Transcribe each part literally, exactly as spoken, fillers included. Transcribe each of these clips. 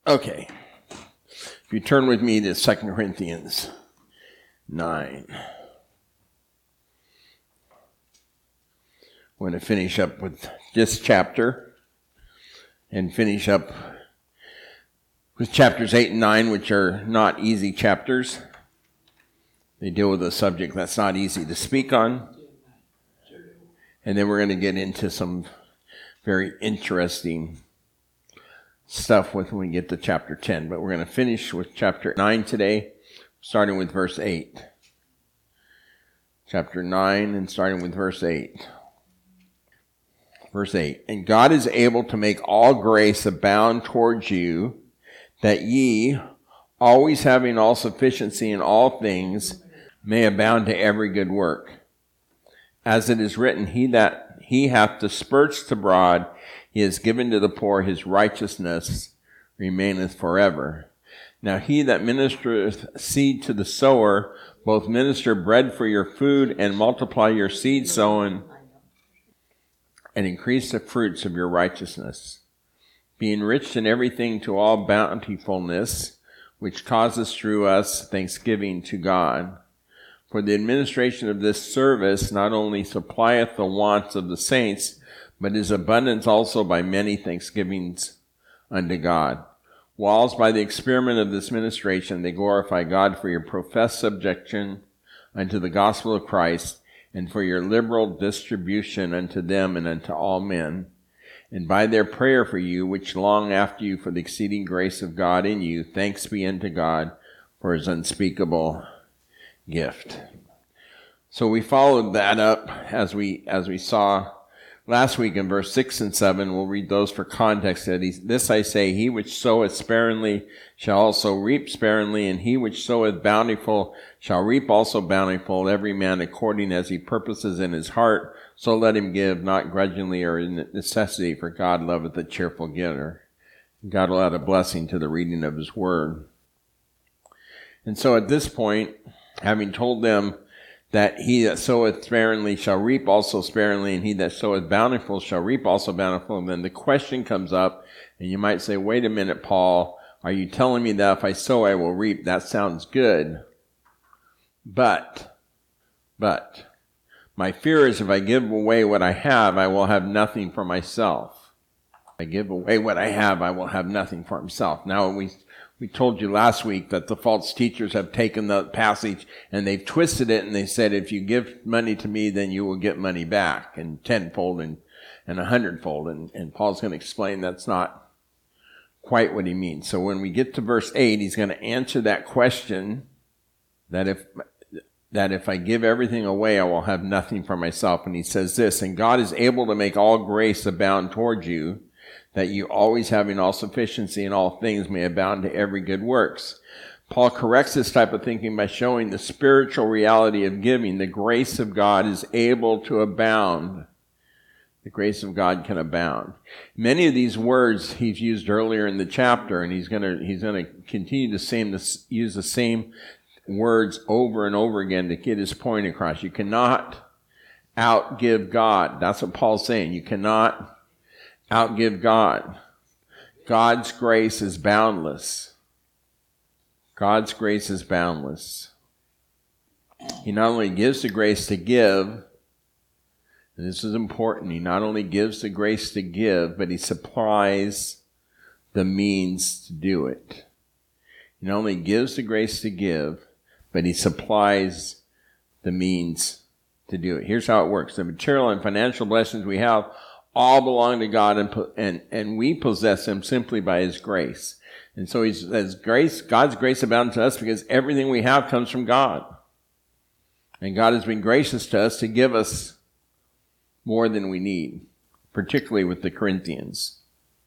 Okay. If you turn with me to Second Corinthians nine. We're going to finish up with this chapter and finish up with chapters eight and nine, which are not easy chapters. They deal with a subject that's not easy to speak on. And then we're going to get into some very interesting stuff with when we get to chapter ten. But we're going to finish with chapter nine today, starting with verse eight. Chapter nine and starting with verse eight. Verse eight. And God is able to make all grace abound towards you, that ye, always having all sufficiency in all things, may abound to every good work. As it is written, He that he hath dispersed abroad, he has given to the poor, his righteousness remaineth forever. Now he that ministereth seed to the sower, both minister bread for your food, and multiply your seed sown, and increase the fruits of your righteousness, being enriched in everything to all bountifulness, which causes through us thanksgiving to God. For the administration of this service not only supplieth the wants of the saints, but is abundance also by many thanksgivings unto God. Whilst by the experiment of this ministration they glorify God for your professed subjection unto the gospel of Christ, and for your liberal distribution unto them and unto all men, and by their prayer for you, which long after you for the exceeding grace of God in you, thanks be unto God for his unspeakable gift. So we followed that up as we as we saw last week in verse six and seven. We'll read those for context. This I say, he which soweth sparingly shall also reap sparingly, and he which soweth bountiful shall reap also bountiful. Every man according as he purposes in his heart, so let him give, not grudgingly or in necessity, for God loveth a cheerful giver. God will add a blessing to the reading of his word. And so at this point, having told them that he that soweth sparingly shall reap also sparingly, and he that soweth bountiful shall reap also bountiful, and then the question comes up, and you might say, wait a minute, Paul, are you telling me that if I sow, I will reap? That sounds good. But, but, my fear is if I give away what I have, I will have nothing for myself. If I give away what I have, I will have nothing for himself. Now, we We told you last week that the false teachers have taken the passage and they've twisted it, and they said, if you give money to me, then you will get money back, and tenfold and, and a hundredfold. And, and Paul's going to explain that's not quite what he means. So when we get to verse eight, he's going to answer that question that if, that if I give everything away, I will have nothing for myself. And he says this, and God is able to make all grace abound toward you, that you always having all sufficiency in all things may abound to every good works. Paul corrects this type of thinking by showing the spiritual reality of giving. The grace of God is able to abound. The grace of God can abound. Many of these words he's used earlier in the chapter, and he's going to he's going to continue to same this, use the same words over and over again to get his point across. You cannot outgive God. That's what Paul's saying. You cannot outgive God. God's grace is boundless. God's grace is boundless. He not only gives the grace to give, and this is important, he not only gives the grace to give, but he supplies the means to do it. He not only gives the grace to give, but he supplies the means to do it. Here's how it works. The material and financial blessings we have all belong to God, and, and, and we possess them simply by his grace. And so he says, grace, God's grace abounds to us because everything we have comes from God. And God has been gracious to us to give us more than we need, particularly with the Corinthians.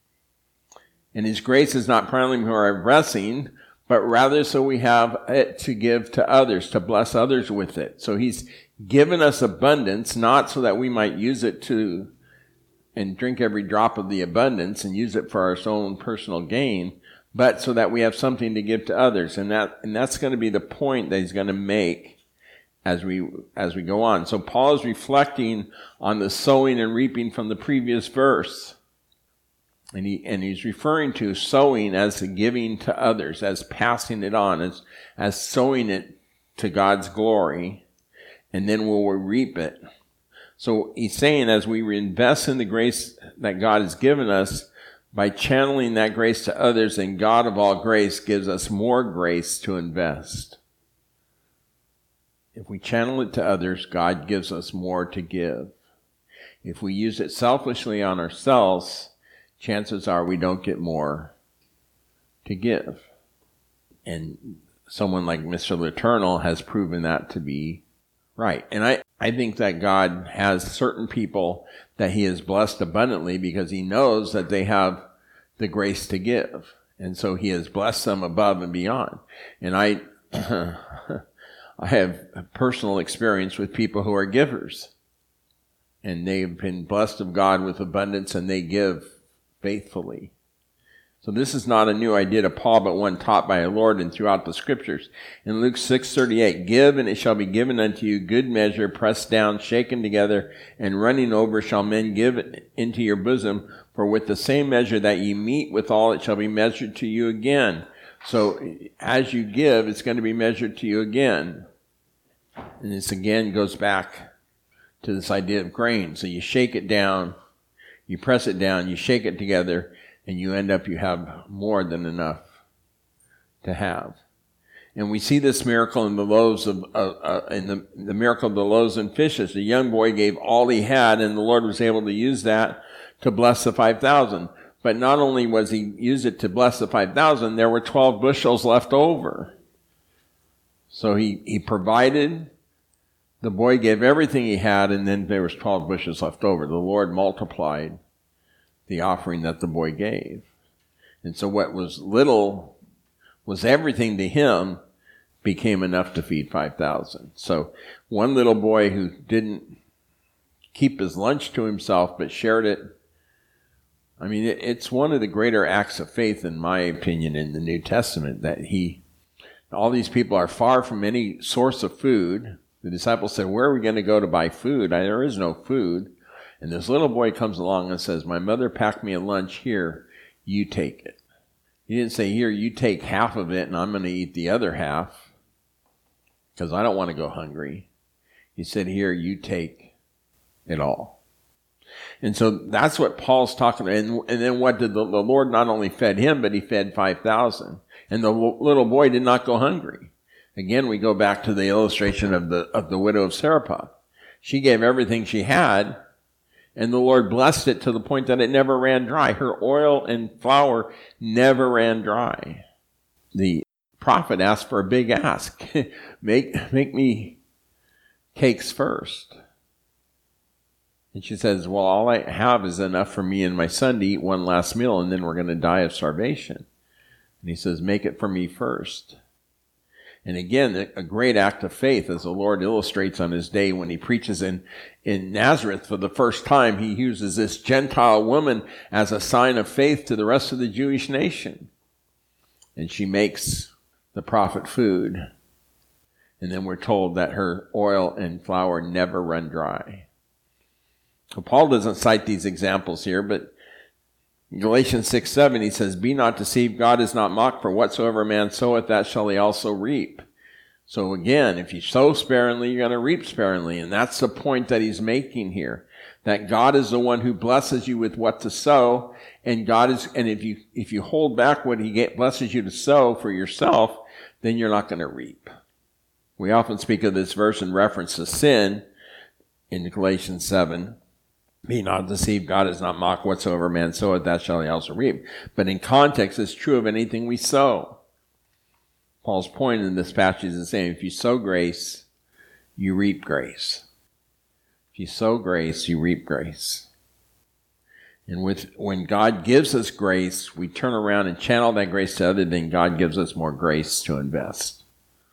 And his grace is not primarily for our blessing, but rather so we have it to give to others, to bless others with it. So he's given us abundance, not so that we might use it to and drink every drop of the abundance and use it for our own personal gain, but so that we have something to give to others. And that and that's going to be the point that he's going to make as we as we go on. So Paul is reflecting on the sowing and reaping from the previous verse. And he and he's referring to sowing as giving to others, as passing it on, as as sowing it to God's glory, and then we'll reap it. So he's saying as we invest in the grace that God has given us, by channeling that grace to others, and God of all grace gives us more grace to invest. If we channel it to others, God gives us more to give. If we use it selfishly on ourselves, chances are we don't get more to give. And someone like Mister Letournel has proven that to be right. And I, I think that God has certain people that he has blessed abundantly because he knows that they have the grace to give. And so he has blessed them above and beyond. And I, I have personal experience with people who are givers. And they've been blessed of God with abundance, and they give faithfully. So this is not a new idea to Paul, but one taught by our Lord and throughout the scriptures. In Luke six thirty-eight, give and it shall be given unto you, good measure, pressed down, shaken together, and running over shall men give into your bosom. For with the same measure that ye meet withal, it shall be measured to you again. So as you give, it's going to be measured to you again. And this again goes back to this idea of grain. So you shake it down, you press it down, you shake it together, and you end up, you have more than enough to have. And we see this miracle in the loaves of, uh, uh, in the, the miracle of the loaves and fishes. The young boy gave all he had, and the Lord was able to use that to bless the five thousand. But not only was he used it to bless the five thousand, there were twelve bushels left over. So he, he provided, the boy gave everything he had, and then there was twelve bushels left over. The Lord multiplied the offering that the boy gave. And so what was little, was everything to him, became enough to feed five thousand. So one little boy who didn't keep his lunch to himself but shared it, I mean, it, it's one of the greater acts of faith, in my opinion, in the New Testament, that he, all these people are far from any source of food. The disciples said, where are we going to go to buy food? I, there is no food. And this little boy comes along and says, my mother packed me a lunch, here, you take it. He didn't say, here, you take half of it and I'm going to eat the other half because I don't want to go hungry. He said, here, you take it all. And so that's what Paul's talking about. And, and then what did the, the Lord not only fed him, but he fed five thousand. And the little boy did not go hungry. Again, we go back to the illustration of the, of the widow of Zarephath. She gave everything she had, and the Lord blessed it to the point that it never ran dry. Her oil and flour never ran dry. The prophet asked for a big ask. make, make me cakes first. And she says, well, all I have is enough for me and my son to eat one last meal, and then we're going to die of starvation. And he says, make it for me first. And again, a great act of faith, as the Lord illustrates on his day when he preaches in, in Nazareth for the first time. He uses this Gentile woman as a sign of faith to the rest of the Jewish nation. And she makes the prophet food. And then we're told that her oil and flour never run dry. So Paul doesn't cite these examples here, but in Galatians six seven, he says, be not deceived, God is not mocked, for whatsoever man soweth, that shall he also reap. So again, if you sow sparingly, you're going to reap sparingly. And that's the point that he's making here, that God is the one who blesses you with what to sow. And God is, and if you, if you hold back what he get, blesses you to sow for yourself, then you're not going to reap. We often speak of this verse in reference to sin in Galatians seven. Be not deceived, God is not mocked, whatsoever man soweth, that shall he also reap. But in context, it's true of anything we sow. Paul's point in this passage is the same. If you sow grace, you reap grace. If you sow grace, you reap grace. And with when God gives us grace, we turn around and channel that grace to others, then God gives us more grace to invest.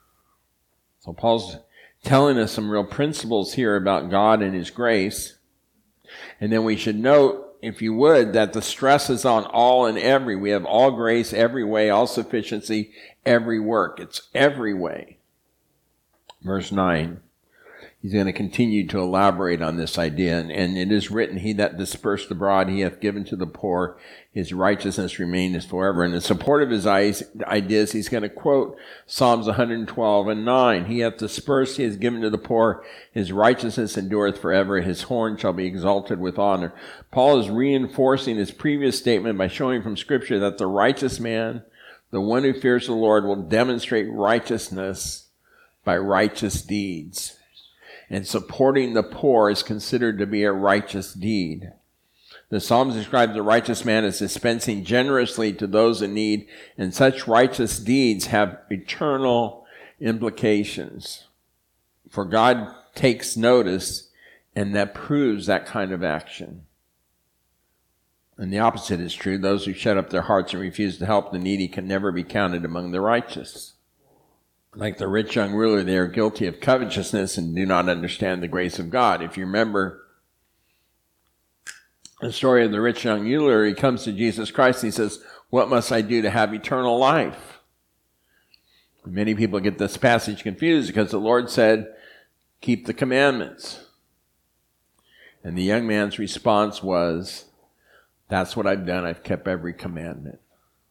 So Paul's telling us some real principles here about God and his grace. And then we should note, if you would, that the stress is on all and every. We have all grace, every way, all sufficiency, every work. It's every way. Verse nine. He's going to continue to elaborate on this idea. And, and it is written, he that dispersed abroad, he hath given to the poor. His righteousness remaineth forever. And in support of his ideas, he's going to quote Psalms one hundred twelve and nine. He hath dispersed, he has given to the poor. His righteousness endureth forever. His horn shall be exalted with honor. Paul is reinforcing his previous statement by showing from Scripture that the righteous man, the one who fears the Lord, will demonstrate righteousness by righteous deeds. And supporting the poor is considered to be a righteous deed. The Psalms describe the righteous man as dispensing generously to those in need, and such righteous deeds have eternal implications. For God takes notice, and that proves that kind of action. And the opposite is true. Those who shut up their hearts and refuse to help the needy can never be counted among the righteous. Like the rich young ruler, they are guilty of covetousness and do not understand the grace of God. If you remember the story of the rich young ruler, he comes to Jesus Christ and he says, what must I do to have eternal life? Many people get this passage confused because the Lord said, keep the commandments. And the young man's response was, that's what I've done. I've kept every commandment.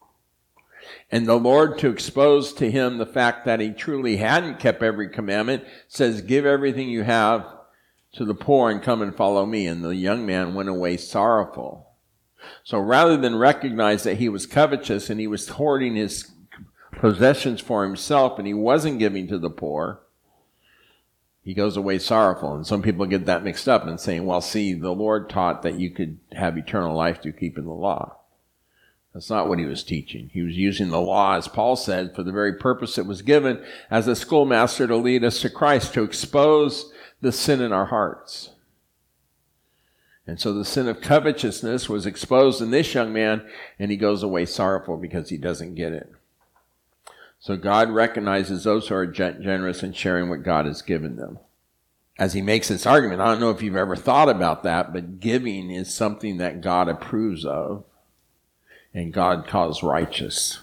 And the Lord, to expose to him the fact that he truly hadn't kept every commandment, says, give everything you have to the poor and come and follow me. And the young man went away sorrowful. So rather than recognize that he was covetous and he was hoarding his possessions for himself and he wasn't giving to the poor, he goes away sorrowful. And some people get that mixed up and saying, well, see, the Lord taught that you could have eternal life through keeping the law. That's not what he was teaching. He was using the law, as Paul said, for the very purpose it was given, as a schoolmaster to lead us to Christ, to expose the sin in our hearts. And so the sin of covetousness was exposed in this young man, and he goes away sorrowful because he doesn't get it. So God recognizes those who are generous in sharing what God has given them. As he makes this argument, I don't know if you've ever thought about that, but giving is something that God approves of. And God calls righteous.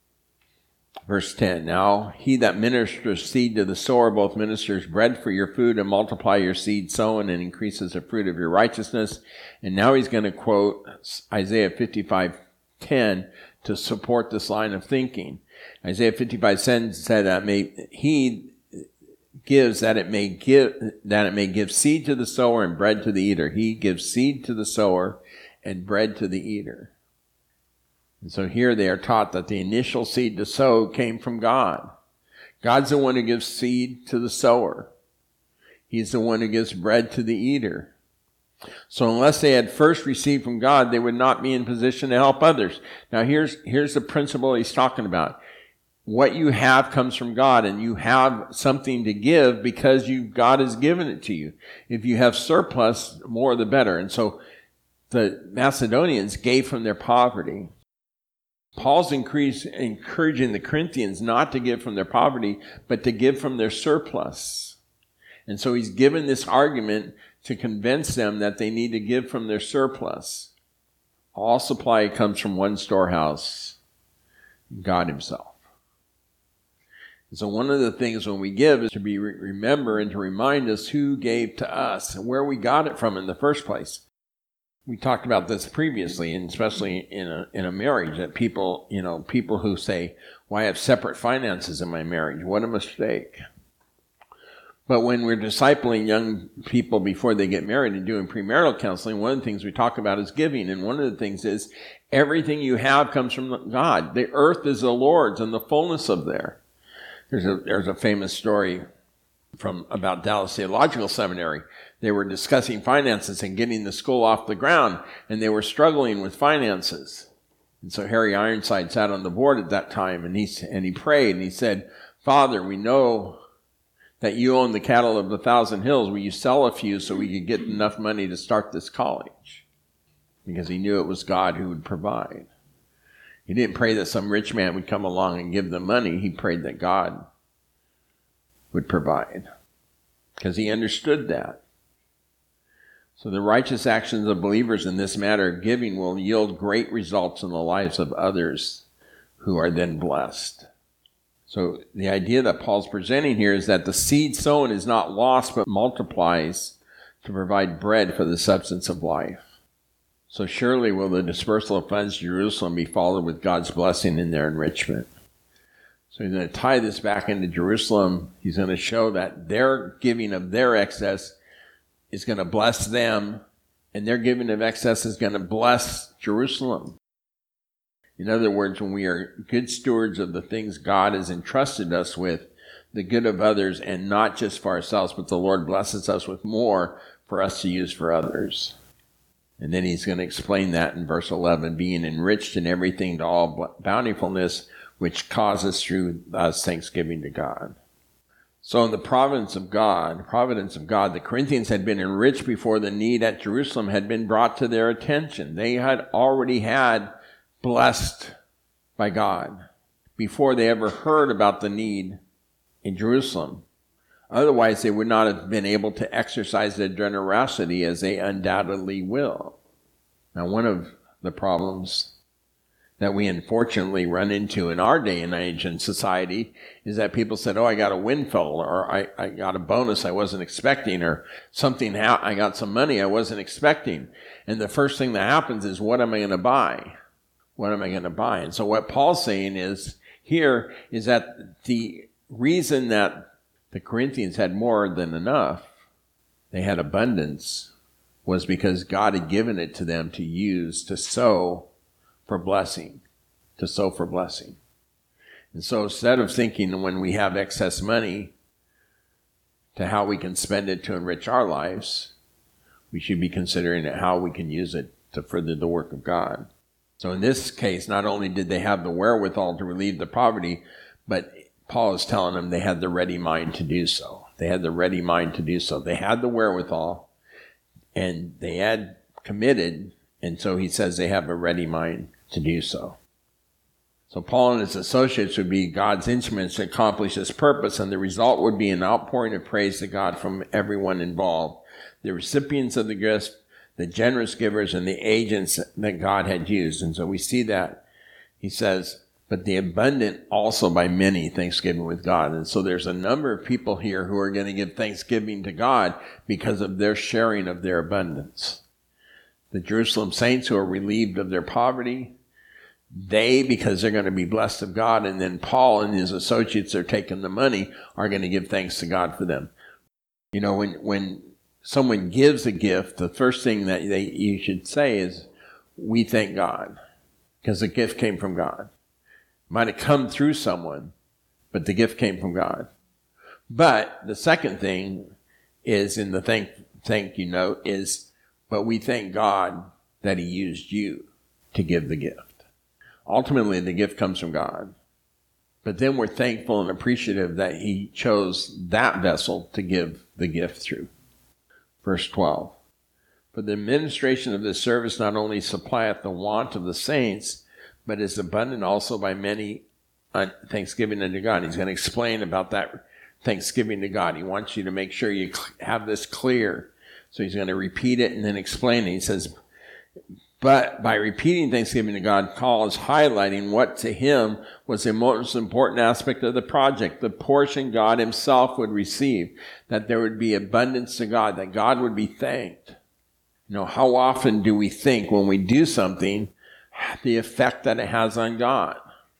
Verse ten, now he that ministers seed to the sower both ministers bread for your food and multiply your seed sown and increases the fruit of your righteousness. And now he's going to quote Isaiah fifty-five ten to support this line of thinking. Isaiah fifty-five ten said that may, he gives that it may give that it may give seed to the sower and bread to the eater. He gives seed to the sower and bread to the eater. And so here they are taught that the initial seed to sow came from God. God's the one who gives seed to the sower. He's the one who gives bread to the eater. So unless they had first received from God, they would not be in position to help others. Now here's, here's the principle he's talking about. What you have comes from God, and you have something to give because you, God has given it to you. If you have surplus, more the better. And so the Macedonians gave from their poverty. Paul's increase, encouraging the Corinthians not to give from their poverty, but to give from their surplus. And so he's given this argument to convince them that they need to give from their surplus. All supply comes from one storehouse, God himself. And so one of the things when we give is to be remember and to remind us who gave to us and where we got it from in the first place. We talked about this previously, and especially in a in a marriage, that people, you know, people who say, well, I have separate finances in my marriage. What a mistake. But when we're discipling young people before they get married and doing premarital counseling, one of the things we talk about is giving. And one of the things is everything you have comes from God. The earth is the Lord's and the fullness of there. There's a, there's a famous story from about Dallas Theological Seminary. They were discussing finances and getting the school off the ground, and they were struggling with finances. And so Harry Ironside sat on the board at that time, and he, and he prayed, and he said, Father, we know that you own the cattle of the thousand hills. Will you sell a few so we could get enough money to start this college? Because he knew it was God who would provide. He didn't pray that some rich man would come along and give them money. He prayed that God would provide, because he understood that. So the righteous actions of believers in this matter of giving will yield great results in the lives of others who are then blessed. So the idea that Paul's presenting here is that the seed sown is not lost but multiplies to provide bread for the substance of life. So surely will the dispersal of funds to Jerusalem be followed with God's blessing in their enrichment. So he's going to tie this back into Jerusalem. He's going to show that their giving of their excess is going to bless them, and their giving of excess is going to bless Jerusalem. In other words, when we are good stewards of the things God has entrusted us with, the good of others, and not just for ourselves, but the Lord blesses us with more for us to use for others. And then he's going to explain that in verse eleven, being enriched in everything to all bountifulness, which causes through us thanksgiving to God. So in the providence of God, providence of God, the Corinthians had been enriched before the need at Jerusalem had been brought to their attention. They had already had blessed by God before they ever heard about the need in Jerusalem. Otherwise, they would not have been able to exercise their generosity as they undoubtedly will. Now, one of the problems that we unfortunately run into in our day and age in society is that people said, oh, I got a windfall, or I, I got a bonus I wasn't expecting, or something, ha- I got some money I wasn't expecting. And the first thing that happens is, what am I going to buy? What am I going to buy? And so what Paul's saying is here is that the reason that the Corinthians had more than enough, they had abundance, was because God had given it to them to use to sow for blessing, to sow for blessing. And so instead of thinking when we have excess money to how we can spend it to enrich our lives, we should be considering how we can use it to further the work of God. So in this case, not only did they have the wherewithal to relieve the poverty, but Paul is telling them they had the ready mind to do so. They had the ready mind to do so. They had the wherewithal, and they had committed, and so he says they have a ready mind to do so. So Paul and his associates would be God's instruments to accomplish his purpose, and the result would be an outpouring of praise to God from everyone involved. The recipients of the gifts, the generous givers, and the agents that God had used. And so we see that. He says, but the abundant also by many thanksgiving with God. And so there's a number of people here who are going to give thanksgiving to God because of their sharing of their abundance. The Jerusalem saints who are relieved of their poverty, they, because they're going to be blessed of God, and then Paul and his associates are taking the money, are going to give thanks to God for them. You know, when, when someone gives a gift, the first thing that they, you should say is, we thank God, because the gift came from God. It might have come through someone, but the gift came from God. But the second thing is in the thank, thank you note is, but we thank God that he used you to give the gift. Ultimately, the gift comes from God. But then we're thankful and appreciative that he chose that vessel to give the gift through. Verse twelve. For the administration of this service not only supplieth the want of the saints, but is abundant also by many thanksgiving unto God. He's going to explain about that thanksgiving to God. He wants you to make sure you have this clear. So he's going to repeat it and then explain it. He says, but by repeating thanksgiving to God, Paul is highlighting what to him was the most important aspect of the project, the portion God himself would receive, that there would be abundance to God, that God would be thanked. You know, how often do we think when we do something, the effect that it has on God?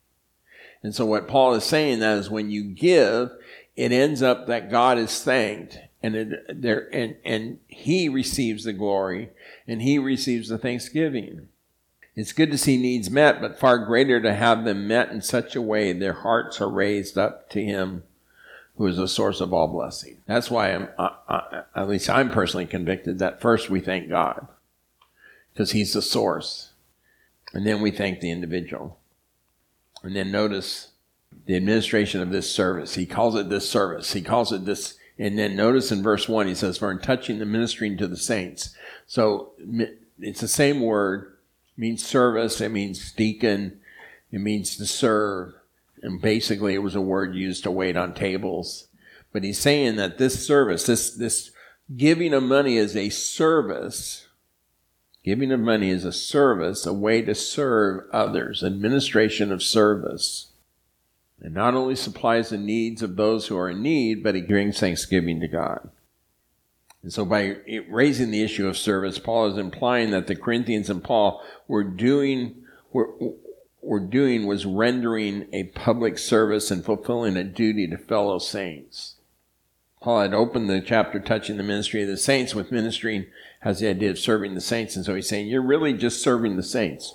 And so what Paul is saying that is when you give, it ends up that God is thanked. And it, there, and, and he receives the glory, and he receives the thanksgiving. It's good to see needs met, but far greater to have them met in such a way their hearts are raised up to him who is the source of all blessing. That's why I'm, I, I, at least I'm personally convicted that first we thank God, because he's the source. And then we thank the individual. And then notice the administration of this service. He calls it this service. He calls it this. And then notice in verse one, he says, for in touching the ministering to the saints. So it's the same word. It means service. It means deacon. It means to serve. And basically it was a word used to wait on tables. But he's saying that this service, this, this giving of money is a service. Giving of money is a service, a way to serve others. Administration of service. And not only supplies the needs of those who are in need, but he brings thanksgiving to God. And so by raising the issue of service, Paul is implying that the Corinthians and Paul were doing, were, were doing was rendering a public service and fulfilling a duty to fellow saints. Paul had opened the chapter touching the ministry of the saints with ministering has the idea of serving the saints. And so he's saying, you're really just serving the saints.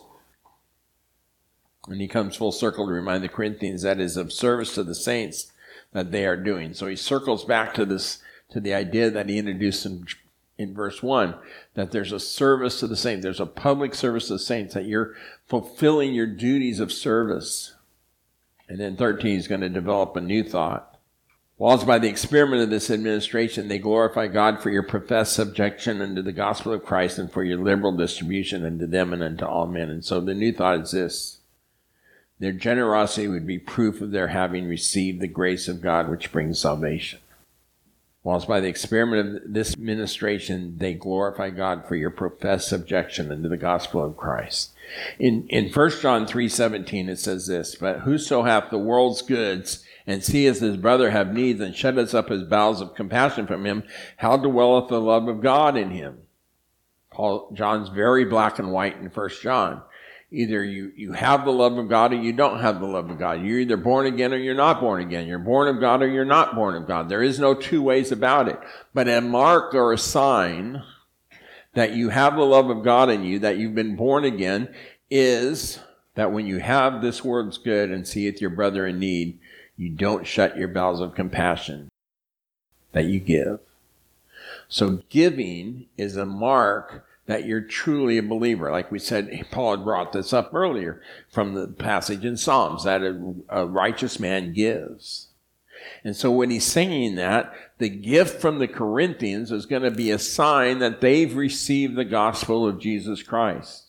And he comes full circle to remind the Corinthians that is of service to the saints that they are doing. So he circles back to this, to the idea that he introduced in, in verse one, that there's a service to the saints. There's a public service to the saints, that you're fulfilling your duties of service. And then thirteen, he's going to develop a new thought. Whilst by the experiment of this administration, they glorify God for your professed subjection unto the gospel of Christ and for your liberal distribution unto them and unto all men. And so the new thought is this. Their generosity would be proof of their having received the grace of God which brings salvation. Whilst by the experiment of this ministration, they glorify God for your professed subjection unto the gospel of Christ. In, in First John three seventeen, it says this, but whoso hath the world's goods and seeth his brother have needs and shutteth up his bowels of compassion from him, how dwelleth the love of God in him? Paul, John's very black and white in First John. Either you, you have the love of God or you don't have the love of God. You're either born again or you're not born again. You're born of God or you're not born of God. There is no two ways about it. But a mark or a sign that you have the love of God in you, that you've been born again, is that when you have this world's good and seeth your brother in need, you don't shut your bowels of compassion, that you give. So giving is a mark that you're truly a believer. Like we said, Paul had brought this up earlier from the passage in Psalms, that a, a righteous man gives. And so when he's saying that, the gift from the Corinthians is going to be a sign that they've received the gospel of Jesus Christ.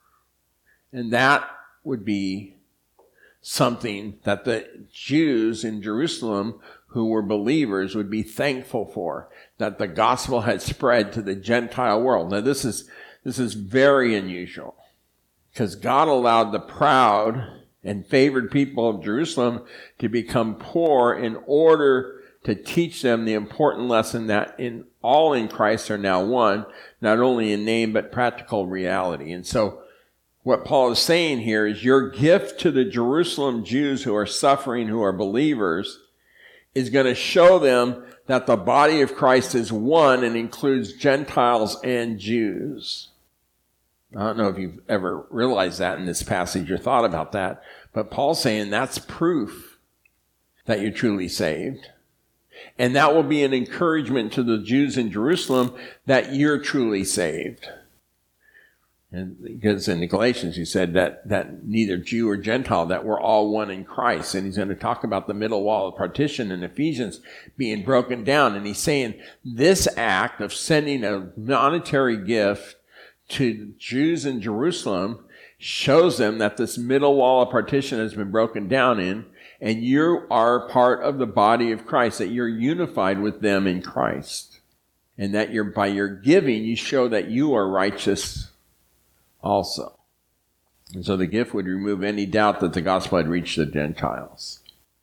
And that would be something that the Jews in Jerusalem who were believers would be thankful for, that the gospel had spread to the Gentile world. Now this is, this is very unusual, because God allowed the proud and favored people of Jerusalem to become poor in order to teach them the important lesson that in all in Christ are now one, not only in name but practical reality. And so what Paul is saying here is your gift to the Jerusalem Jews who are suffering, who are believers, is going to show them that the body of Christ is one and includes Gentiles and Jews. I don't know if you've ever realized that in this passage or thought about that, but Paul's saying that's proof that you're truly saved. And that will be an encouragement to the Jews in Jerusalem that you're truly saved. And because in the Galatians he said that, that neither Jew or Gentile, that we're all one in Christ. And he's going to talk about the middle wall of partition in Ephesians being broken down. And he's saying this act of sending a monetary gift to Jews in Jerusalem shows them that this middle wall of partition has been broken down in, and you are part of the body of Christ, that you're unified with them in Christ. And that you're, by your giving, you show that you are righteous also. And so the gift would remove any doubt that the gospel had reached the Gentiles.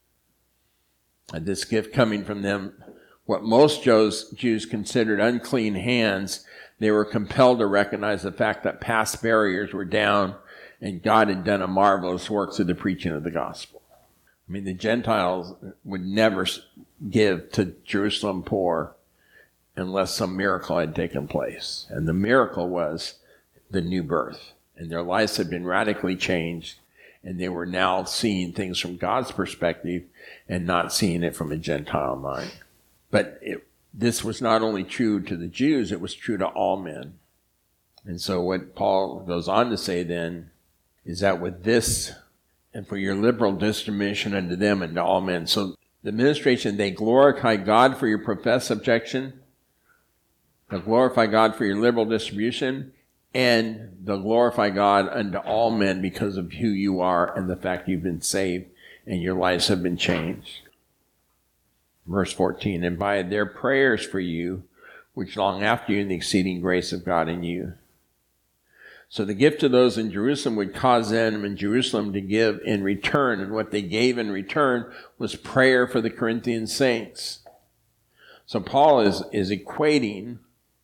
And this gift coming from them, what most Jews considered unclean hands, they were compelled to recognize the fact that past barriers were down and God had done a marvelous work through the preaching of the gospel. I mean, the Gentiles would never give to Jerusalem poor unless some miracle had taken place. And the miracle was the new birth. And their lives had been radically changed, and they were now seeing things from God's perspective and not seeing it from a Gentile mind. But it, this was not only true to the Jews, it was true to all men. And so what Paul goes on to say then is that with this, and for your liberal distribution unto them and to all men. So the administration, they glorify God for your professed subjection, they'll glorify God for your liberal distribution, and they'll glorify God unto all men because of who you are and the fact you've been saved and your lives have been changed. Verse fourteen, and by their prayers for you, which long after you in the exceeding grace of God in you. So the gift to those in Jerusalem would cause them in Jerusalem to give in return. And what they gave in return was prayer for the Corinthian saints. So Paul is, is equating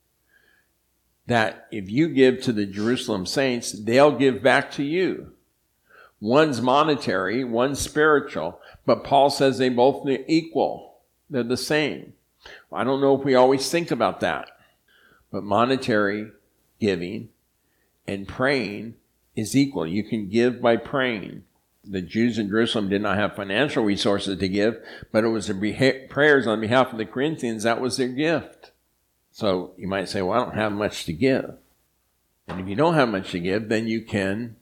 that if you give to the Jerusalem saints, they'll give back to you. One's monetary, one's spiritual. But Paul says they both are equal. They're the same. I don't know if we always think about that. But monetary giving and praying is equal. You can give by praying. The Jews in Jerusalem did not have financial resources to give, but it was the beha- prayers on behalf of the Corinthians. That was their gift. So you might say, well, I don't have much to give. And if you don't have much to give, then you can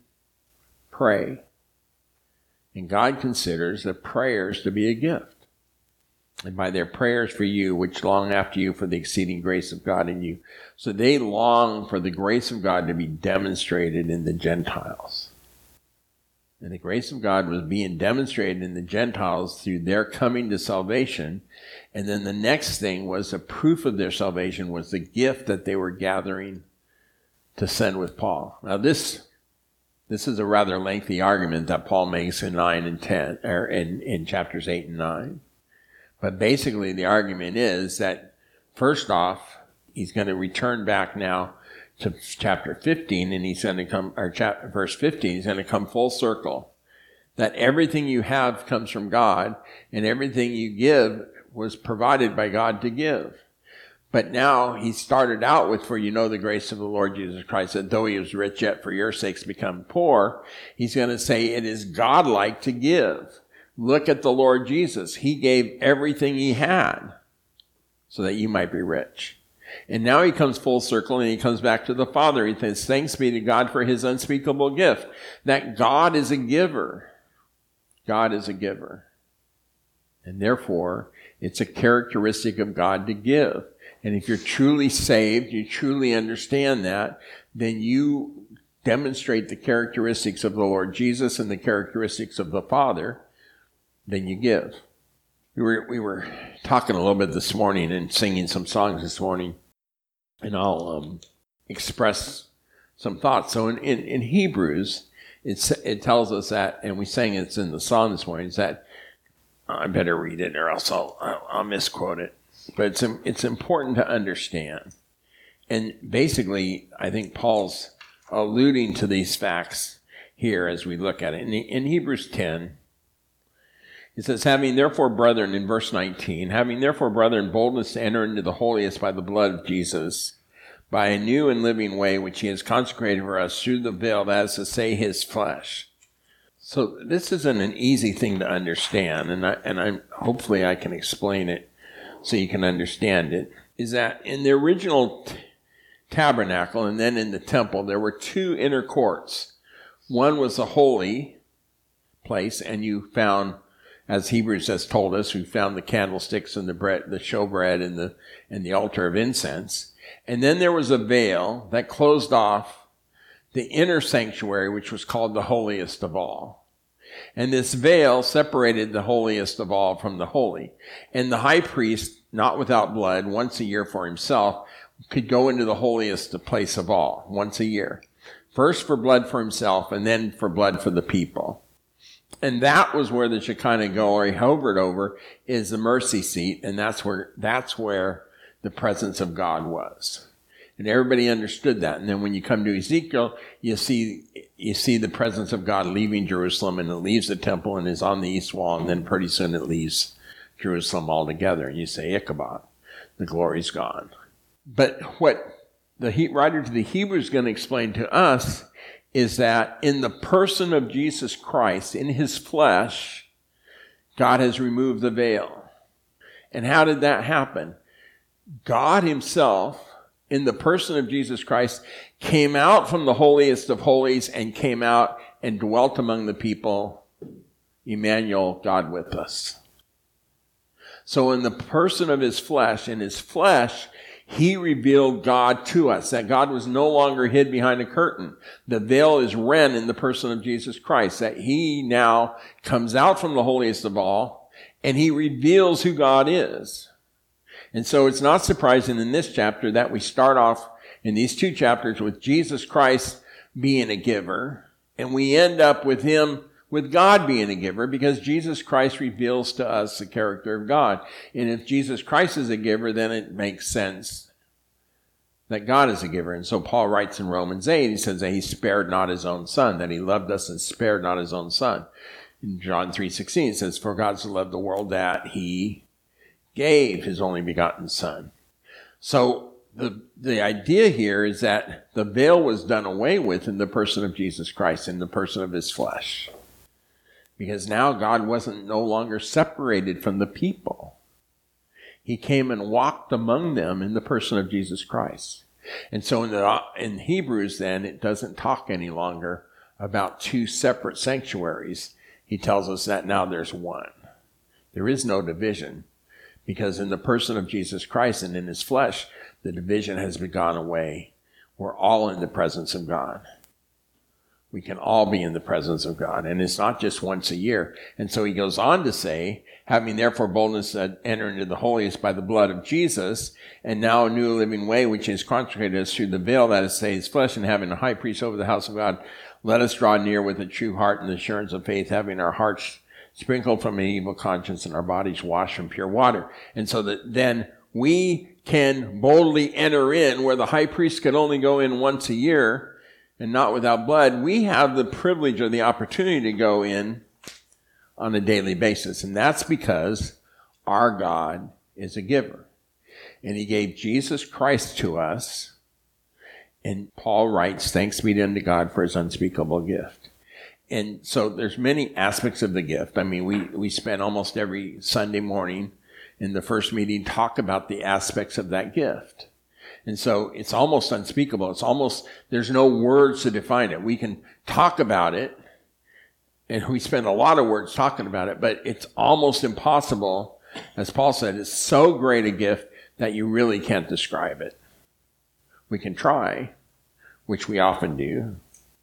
pray. And God considers the prayers to be a gift. And by their prayers for you, which long after you for the exceeding grace of God in you. So they long for the grace of God to be demonstrated in the Gentiles. And the grace of God was being demonstrated in the Gentiles through their coming to salvation. And then the next thing was a proof of their salvation was the gift that they were gathering to send with Paul. Now this, this is a rather lengthy argument that Paul makes in nine and ten, or in, in chapters eight and nine. But basically the argument is that first off, he's going to return back now to chapter fifteen, and he's going to come, or chapter, verse fifteen, he's going to come full circle. That everything you have comes from God, and everything you give was provided by God to give. But now he started out with, for you know the grace of the Lord Jesus Christ, that though he was rich, yet for your sakes become poor. He's going to say it is godlike to give. Look at the Lord Jesus. He gave everything he had so that you might be rich. And now he comes full circle and he comes back to the Father. He says, thanks be to God for his unspeakable gift. That God is a giver. God is a giver. And therefore, it's a characteristic of God to give. And if you're truly saved, you truly understand that, then you demonstrate the characteristics of the Lord Jesus and the characteristics of the Father, then you give. We were we were talking a little bit this morning and singing some songs this morning, and I'll um, express some thoughts. So in, in, in Hebrews, it's, it tells us that, and we sang it's in the song this morning, is that, I better read it or else I'll, I'll, I'll misquote it. But it's it's important to understand. And basically, I think Paul's alluding to these facts here as we look at it. In, in Hebrews ten, it says, having therefore, brethren, in verse nineteen, having therefore, brethren, boldness to enter into the holiest by the blood of Jesus, by a new and living way which he has consecrated for us through the veil, that is to say, his flesh. So this isn't an easy thing to understand, and I, and I hopefully I can explain it so you can understand it, is that in the original t- tabernacle and then in the temple, there were two inner courts. One was the holy place, and you found, as Hebrews has told us, we found the candlesticks and the bread, the showbread and the and the altar of incense. And then there was a veil that closed off the inner sanctuary, which was called the holiest of all. And this veil separated the holiest of all from the holy. And the high priest, not without blood, once a year for himself, could go into the holiest place of all, once a year. First for blood for himself, and then for blood for the people. And that was where the Shekinah glory hovered over, is the mercy seat, and that's where that's where the presence of God was. And everybody understood that. And then when you come to Ezekiel, you see you see the presence of God leaving Jerusalem, and it leaves the temple and is on the east wall, and then pretty soon it leaves Jerusalem altogether. And you say, Ichabod, the glory's gone. But what the writer to the Hebrews is going to explain to us is that in the person of Jesus Christ, in his flesh, God has removed the veil. And how did that happen? God himself, in the person of Jesus Christ, came out from the holiest of holies and came out and dwelt among the people. Emmanuel, God with us. So in the person of his flesh, in his flesh, he revealed God to us, that God was no longer hid behind a curtain. The veil is rent in the person of Jesus Christ, that he now comes out from the holiest of all, and he reveals who God is. And so it's not surprising in this chapter that we start off in these two chapters with Jesus Christ being a giver, and we end up with him, with God being a giver, because Jesus Christ reveals to us the character of God. And if Jesus Christ is a giver, then it makes sense that God is a giver. And so Paul writes in Romans eight, he says that he spared not his own son, that he loved us and spared not his own son. In John three sixteen, it says, for God so loved the world that he gave his only begotten son. So the, the idea here is that the veil was done away with in the person of Jesus Christ, in the person of his flesh. Because now God wasn't no longer separated from the people. He came and walked among them in the person of Jesus Christ. And so in, the, in Hebrews then, it doesn't talk any longer about two separate sanctuaries. He tells us that now there's one. There is no division, because in the person of Jesus Christ and in his flesh, the division has been gone away. We're all in the presence of God. We can all be in the presence of God. And it's not just once a year. And so he goes on to say, having therefore boldness to enter into the holiest by the blood of Jesus, and now a new living way which is consecrated us through the veil, that is, say, his flesh, and having a high priest over the house of God, let us draw near with a true heart and the assurance of faith, having our hearts sprinkled from an evil conscience and our bodies washed from pure water. And so that then we can boldly enter in where the high priest could only go in once a year, and not without blood. We have the privilege or the opportunity to go in on a daily basis. And that's because our God is a giver. And he gave Jesus Christ to us. And Paul writes, thanks be unto God for his unspeakable gift. And so there's many aspects of the gift. I mean, we, we spend almost every Sunday morning in the first meeting talk about the aspects of that gift. And so it's almost unspeakable. It's almost, there's no words to define it. We can talk about it, and we spend a lot of words talking about it, but it's almost impossible. As Paul said, it's so great a gift that you really can't describe it. We can try, which we often do,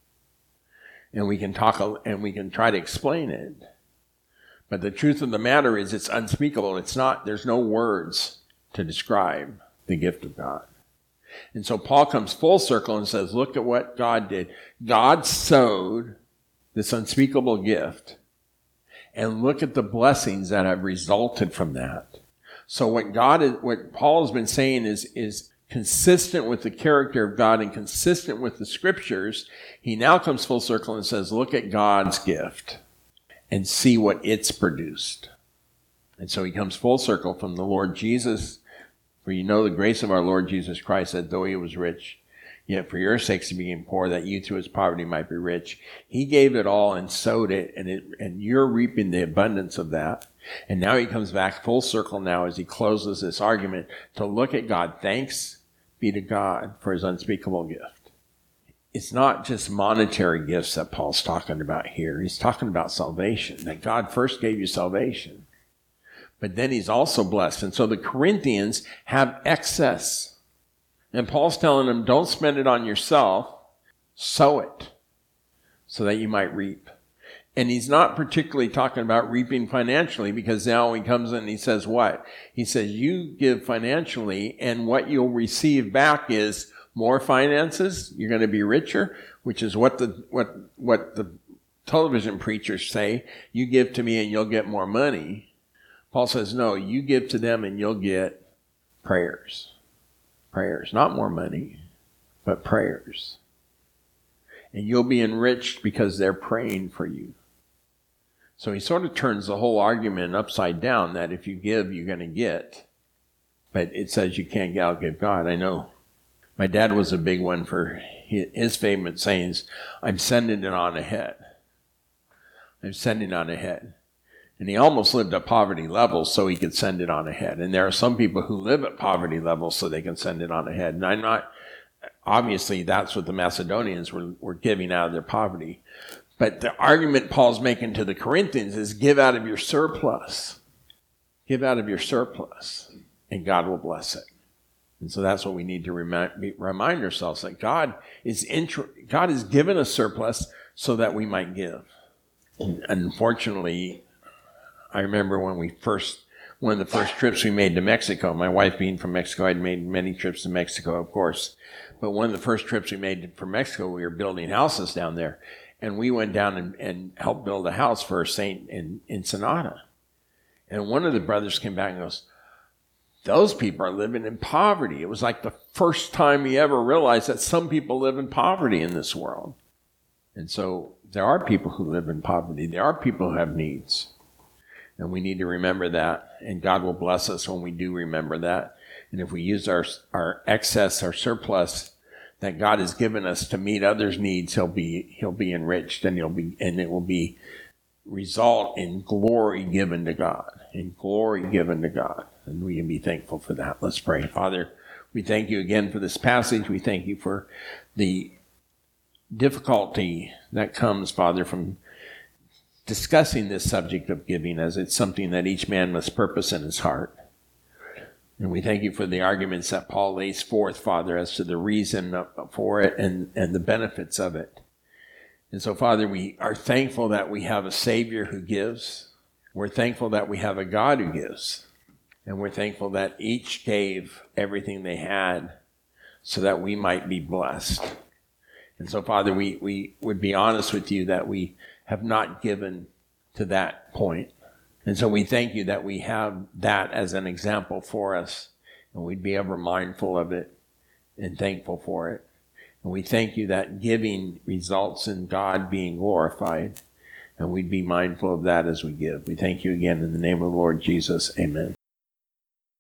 and we can talk, and we can try to explain it. But the truth of the matter is it's unspeakable. It's not, there's no words to describe the gift of God. And so Paul comes full circle and says, look at what God did. God sowed this unspeakable gift, and look at the blessings that have resulted from that. So what God is, what Paul has been saying is, is consistent with the character of God and consistent with the scriptures. He now comes full circle and says, look at God's gift and see what it's produced. And so he comes full circle from the Lord Jesus. For you know the grace of our Lord Jesus Christ, that though he was rich, yet for your sakes he became poor, that you through his poverty might be rich. He gave it all and sowed it, and it, and you're reaping the abundance of that. And now he comes back full circle now as he closes this argument to look at God. Thanks be to God for his unspeakable gift. It's not just monetary gifts that Paul's talking about here. He's talking about salvation, that God first gave you salvation. But then he's also blessed. And so the Corinthians have excess. And Paul's telling them, don't spend it on yourself. Sow it so that you might reap. And he's not particularly talking about reaping financially, because now he comes in and he says what? He says, you give financially, and what you'll receive back is more finances. You're going to be richer, which is what the, what, what the television preachers say. You give to me and you'll get more money. Paul says, no, you give to them and you'll get prayers. Prayers, not more money, but prayers. And you'll be enriched because they're praying for you. So he sort of turns the whole argument upside down, that if you give, you're going to get. But it says you can't outgive God. I know my dad was a big one for his favorite sayings, I'm sending it on ahead. I'm sending on ahead. And he almost lived at poverty levels so he could send it on ahead. And there are some people who live at poverty levels so they can send it on ahead. And I'm not, obviously that's what the Macedonians were, were giving out of their poverty. But the argument Paul's making to the Corinthians is give out of your surplus. Give out of your surplus, and God will bless it. And so that's what we need to remind, remind ourselves, that God is intro, God has given us surplus so that we might give. And unfortunately, I remember when we first one of the first trips we made to Mexico. My wife being from Mexico, I'd made many trips to Mexico, of course. But one of the first trips we made from Mexico, we were building houses down there. And we went down and, and helped build a house for a saint in, in Sonata. And one of the brothers came back and goes, those people are living in poverty. It was like the first time he ever realized that some people live in poverty in this world. And so there are people who live in poverty. There are people who have needs. And we need to remember that. And God will bless us when we do remember that. And if we use our, our excess, our surplus that God has given us to meet others' needs, he'll be, he'll be enriched, and he'll be, and it will be result in glory given to God, in glory given to God. And we can be thankful for that. Let's pray. Father, we thank you again for this passage. We thank you for the difficulty that comes, Father, from discussing this subject of giving, as it's something that each man must purpose in his heart. And we thank you for the arguments that Paul lays forth, Father, as to the reason for it and, and the benefits of it. And so, Father, we are thankful that we have a Savior who gives. We're thankful that we have a God who gives. And we're thankful that each gave everything they had so that we might be blessed. And so, Father, we, we would be honest with you that we have not given to that point. And so we thank you that we have that as an example for us, and we'd be ever mindful of it and thankful for it. And we thank you that giving results in God being glorified, and we'd be mindful of that as we give. We thank you again in the name of the Lord Jesus. Amen.